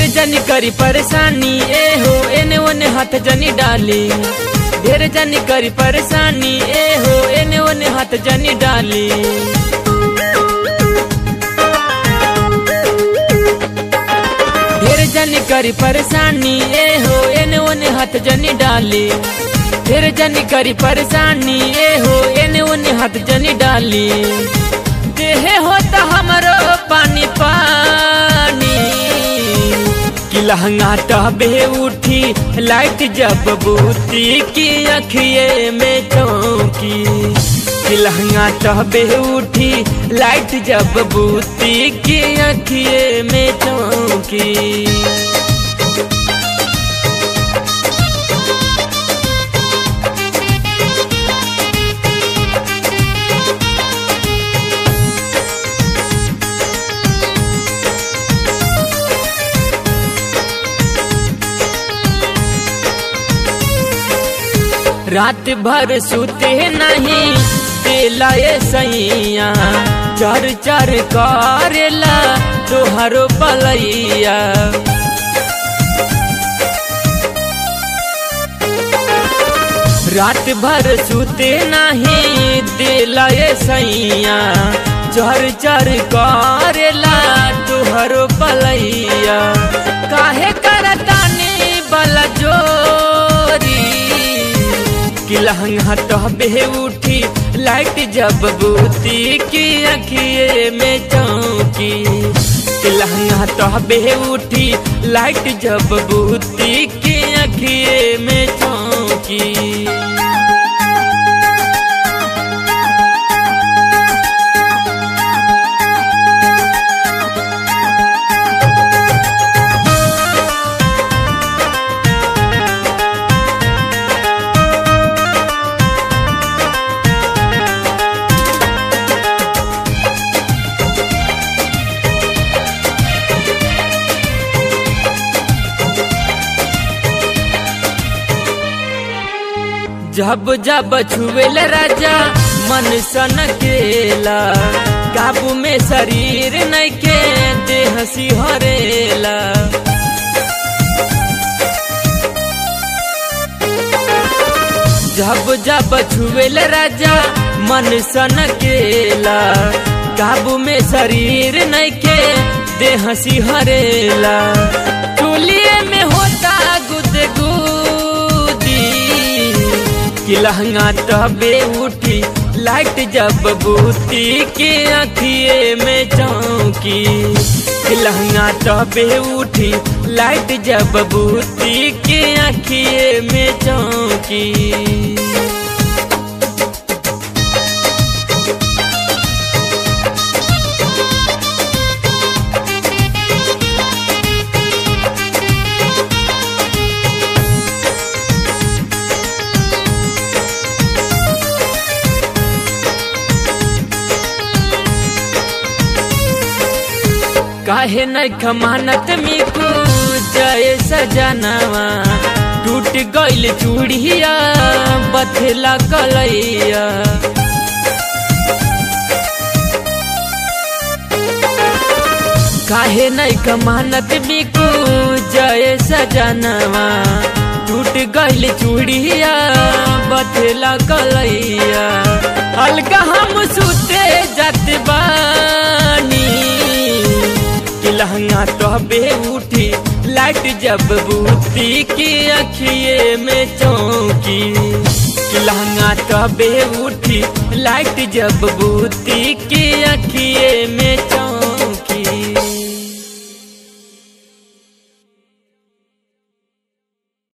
जनी करी परेशानी ए हो एने ओने हाथ जनी डाली। ढेर जनी करी परेशानी ए हो एने ओने हाथ जनी डाली। ढेर जनी करी परेशानी ए हो एने ओने हाथ जनी डाली। ढेर जनी करी परेशानी ए हो एने ओने हाथ जनी डाली। देहे होता हमरो पानी पानी कि लहंगा टहबे उठी लाइट जब बूती की अखिए में चौकी। कि लहंगा टहबे उठी लाइट जब बूती की अखिए में चौकी। रात भर सुते नहीं देला ये सैया। चर चर करेला तोहरो पलैया। रात भर सुते नहीं देला ये सैया। चर चर करेला तोहरो पलैया। काहे करतानी बला जोरी कि लहंगा टहबे उठी लाइट जब बूती की अखिए में चौकी। कि लहंगा टहबे उठी लाइट जब बूती की अखिए में चौकी। जब जब छुएल राजा मन सन केला। काबू में शरीर नइखे देह सिहरेला। जब जब छुएल राजा मन सन केला। काबू में शरीर नइखे देह सिहरेला। टोलिए में होता गुदगुदी कि लहंगा टहबे उठी लाइट जब बूती की अखिए में चौकी। कि लहंगा टहबे उठी लाइट जब बूती की अखिए में चौकी। काहे न खमानत मिकू जय सजनवा। टूट गइल चूड़िया बथला कलैया। काहे न खमानत मिकू जय सजनवा। टूट गइल चूड़िया बथला कलैया। अलगा हम सुते जात बानी कि लहंगा टहबे उठी लाइट जब बूती की अखिए में चौकी। कि लहंगा टहबे उठी लाइट जब बूती की अखिए में चौकी।